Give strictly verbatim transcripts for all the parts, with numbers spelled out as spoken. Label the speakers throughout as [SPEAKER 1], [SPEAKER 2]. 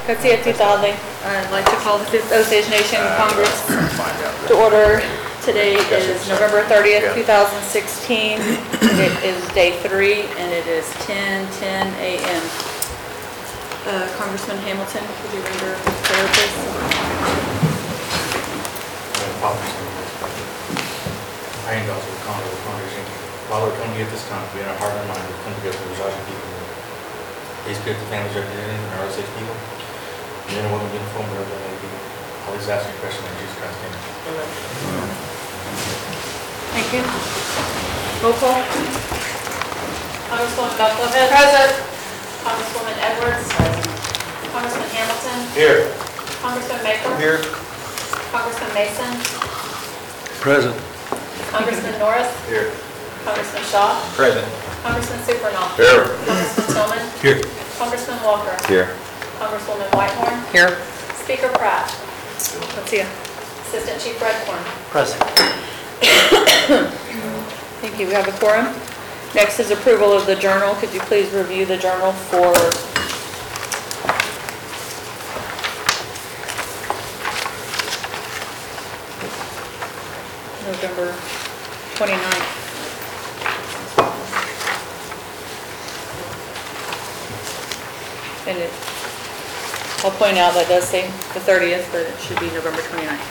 [SPEAKER 1] Garcia Tutale. I'd like to call the fifth Osage Nation Congress to order. Today is November thirtieth, two thousand sixteen. It is day three, and it is ten ten a m Uh, Congressman Hamilton, could you render prayer, please?
[SPEAKER 2] I ain't also the Congress, the Congress. Father, come to you at this time, be in our heart and mind, we come together to resolve your people. Please be with the families represented and our Osage people. Men and women uniform, wherever they may be. All these asking questions in Jesus Christ's name. Amen.
[SPEAKER 1] Thank you. Roll call.
[SPEAKER 3] Congresswoman Knucklehead.
[SPEAKER 1] Present.
[SPEAKER 3] Congresswoman Edwards. Present. Congressman Hamilton.
[SPEAKER 2] Here.
[SPEAKER 3] Congressman Maker.
[SPEAKER 2] Here.
[SPEAKER 3] Congressman Mason.
[SPEAKER 4] Present.
[SPEAKER 3] Congressman Norris.
[SPEAKER 2] Here.
[SPEAKER 3] Congressman Shaw.
[SPEAKER 2] Present.
[SPEAKER 3] Congressman Supernaw.
[SPEAKER 2] Here.
[SPEAKER 3] Congressman Tillman.
[SPEAKER 4] Here.
[SPEAKER 3] Congressman Walker.
[SPEAKER 4] Here.
[SPEAKER 3] Congresswoman Whitehorn.
[SPEAKER 1] Here.
[SPEAKER 3] Speaker Pratt.
[SPEAKER 1] Garcia.
[SPEAKER 3] Assistant Chief Redcorn.
[SPEAKER 4] Present.
[SPEAKER 1] Thank you. We have a quorum. Next is approval of the journal. Could you please review the journal for November twenty-ninth? And it, I'll point out that does say the thirtieth, but it should be November twenty-ninth.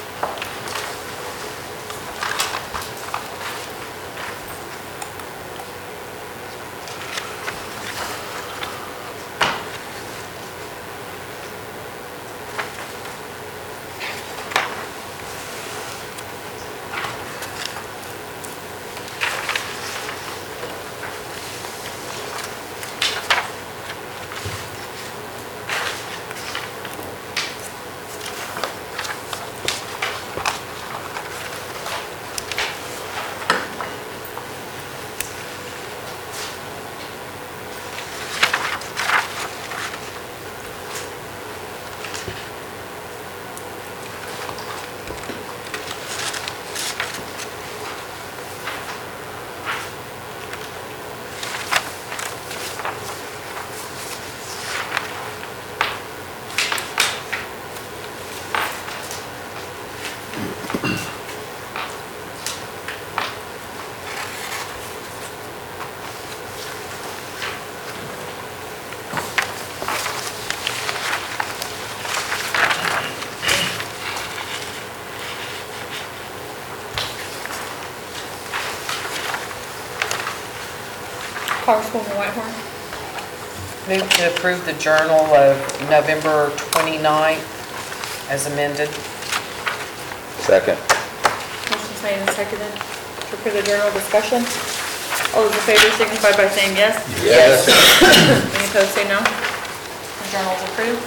[SPEAKER 1] Congresswoman Whitehorn.
[SPEAKER 5] Move to approve the journal of November twenty-ninth as amended.
[SPEAKER 4] Second.
[SPEAKER 1] Motion's made and seconded to approve the journal. Discussion. All those in favor signify by saying yes.
[SPEAKER 4] Yes.
[SPEAKER 1] Any opposed say no. The journal is approved.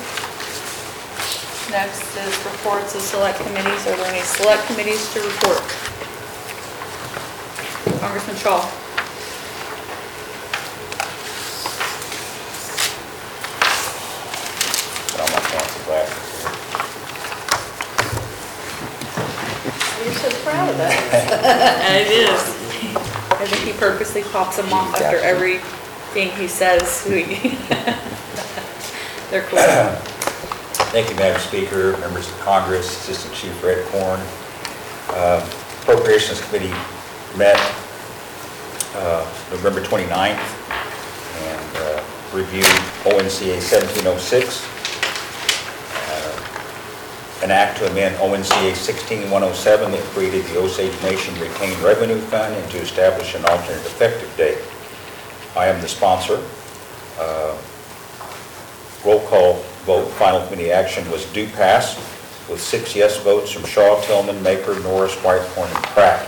[SPEAKER 1] Next is reports of select committees. Are there any select committees to report? Congressman Shaw.
[SPEAKER 3] You're so proud of that.
[SPEAKER 1] And it is. I think he purposely pops them off after everything he says. They're cool.
[SPEAKER 6] Thank you, Madam Speaker, members of Congress, Assistant Chief Redcorn. Uh, Appropriations Committee met uh, November twenty-ninth and uh, reviewed O N C A seventeen oh six. An act to amend O N C A sixteen one oh seven that created the Osage Nation Retained Revenue Fund and to establish an alternate effective date. I am the sponsor. Uh, roll call vote, final committee action was do pass with six yes votes from Shaw, Tillman, Maker, Norris, Whitehorn, and Pratt.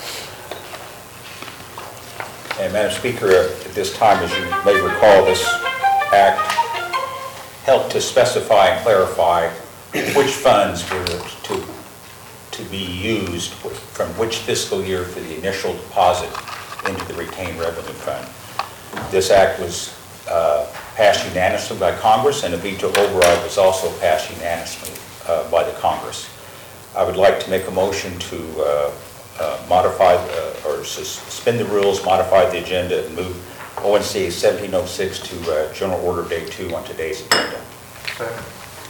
[SPEAKER 6] And Madam Speaker, at this time, as you may recall, this act helped to specify and clarify which funds were to, to be used from which fiscal year for the initial deposit into the retained revenue fund. This act was uh, passed unanimously by Congress, and a veto override was also passed unanimously uh, by the Congress. I would like to make a motion to uh, uh, modify uh, or suspend the rules, modify the agenda, and move O N C A seventeen oh six to uh, General Order Day two on today's agenda.
[SPEAKER 4] Second.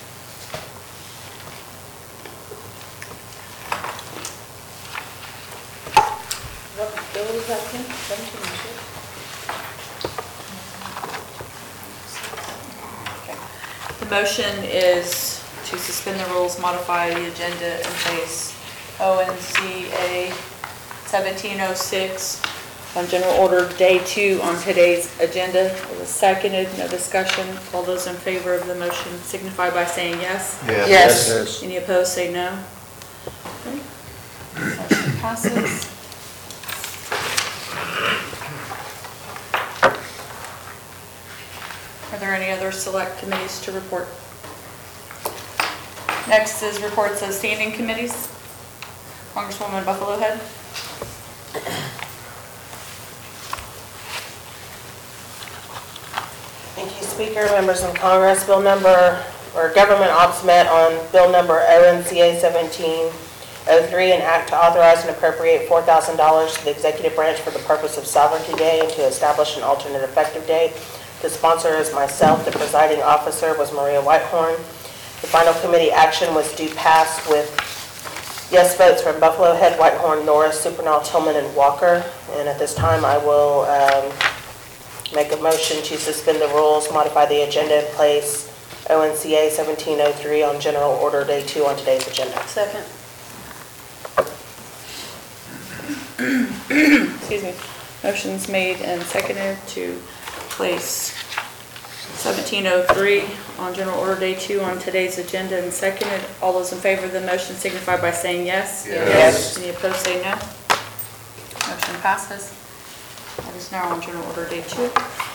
[SPEAKER 1] What bill was that again? seventeen oh six? Okay. The motion is to suspend the rules, modify the agenda, and place O N C A seventeen oh six on general order day two on today's agenda. It was seconded, no discussion. All those in favor of the motion signify by saying yes.
[SPEAKER 5] Yes.
[SPEAKER 4] Yes.
[SPEAKER 1] Any opposed, say no. Okay. Motion passes. Are there any other select committees to report? Next is reports of standing committees. Congresswoman Buffalo Head.
[SPEAKER 7] Thank you, Speaker, members of Congress. Bill number, or Government Ops met on Bill number O N C A seventeen oh three, an act to authorize and appropriate four thousand dollars to the executive branch for the purpose of Sovereignty Day and to establish an alternate effective date. The sponsor is myself. The presiding officer was Maria Whitehorn. The final committee action was due pass with yes votes from Buffalo Head, Whitehorn, Norris, Supernal, Tillman, and Walker. And at this time, I will um, make a motion to suspend the rules, modify the agenda, and place O N C A seventeen oh three on general order day two on today's agenda.
[SPEAKER 1] Second. Excuse me. Motion's made and seconded to place seventeen oh three on general order day two on today's agenda and seconded. All those in favor of the motion signify by saying yes.
[SPEAKER 5] Yes.
[SPEAKER 1] Any opposed, say no. Motion passes. That is now on general order day two.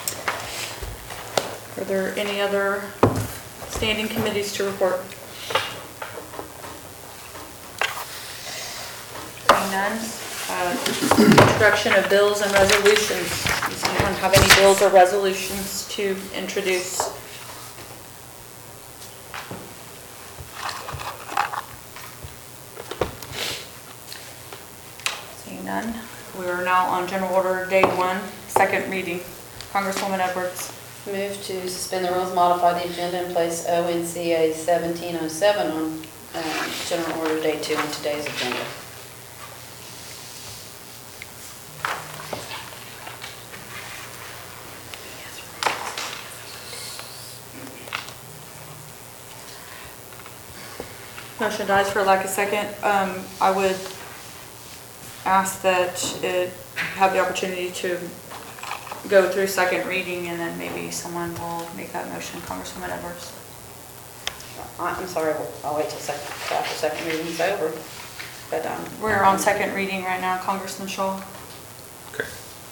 [SPEAKER 1] Are there any other standing committees to report? Seeing none. Uh, Introduction of bills and resolutions. Does anyone have any bills or resolutions to introduce? Seeing none. We are now on general order day one, second reading. Congresswoman Edwards.
[SPEAKER 8] Move to suspend the rules, modify the agenda, and place O N C A seventeen oh seven on um, general order day two on today's agenda.
[SPEAKER 1] Motion dies for lack of second. Um, I would ask that it have the opportunity to go through second reading and then maybe someone will make that motion. Congresswoman Edwards.
[SPEAKER 8] I- I'm sorry, I'll wait till second, after second reading's over, but, um.
[SPEAKER 1] We're on second reading right now, Congressman Shaw.
[SPEAKER 6] Okay.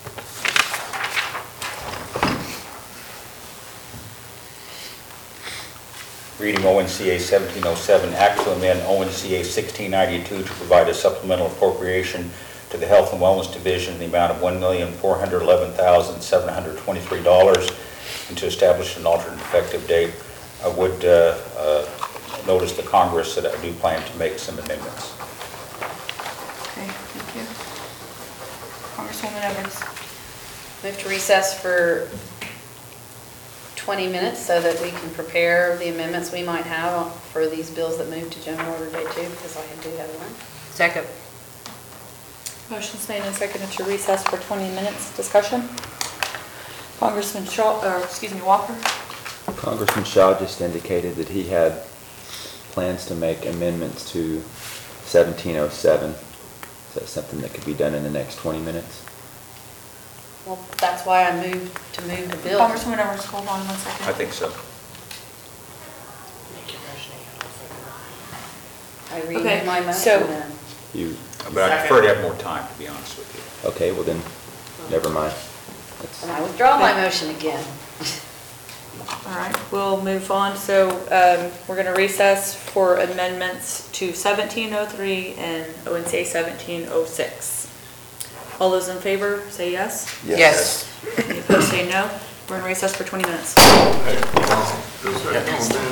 [SPEAKER 6] Reading O N C A seventeen oh seven, Act to amend O N C A sixteen ninety-two to provide a supplemental appropriation to the Health and Wellness Division in the amount of one million four hundred eleven thousand seven hundred twenty-three dollars and to establish an alternate effective date. I would uh, uh, notice to Congress that I do plan to make some amendments.
[SPEAKER 1] Okay, thank you. Congresswoman Edwards.
[SPEAKER 8] Move to recess for twenty minutes so that we can prepare the amendments we might have for these bills that move to general order day two, because I do have one.
[SPEAKER 5] Second.
[SPEAKER 1] Motion's made and seconded to recess for twenty minutes. Discussion? Congressman Shaw, or excuse me, Walker.
[SPEAKER 9] Congressman Shaw just indicated that he had plans to make amendments to seventeen oh seven. Is that something that could be done in the next twenty minutes?
[SPEAKER 8] Well, that's why I moved to move the bill.
[SPEAKER 1] Congresswoman Edwards, hold on one second.
[SPEAKER 6] I think so.
[SPEAKER 8] I
[SPEAKER 1] Okay,
[SPEAKER 8] read my motion
[SPEAKER 1] so-
[SPEAKER 8] then.
[SPEAKER 9] You,
[SPEAKER 6] But I prefer to have more time, to be honest with you.
[SPEAKER 9] okay, well then, never mind. That's-
[SPEAKER 8] And I withdraw my motion again.
[SPEAKER 1] All right, we'll move on. So um, we're going to recess for amendments to seventeen oh three and O N C A seventeen oh six. All those in favor, say yes.
[SPEAKER 5] Yes.
[SPEAKER 1] Any opposed, say no. We're in recess for twenty minutes.
[SPEAKER 10] Hey, does that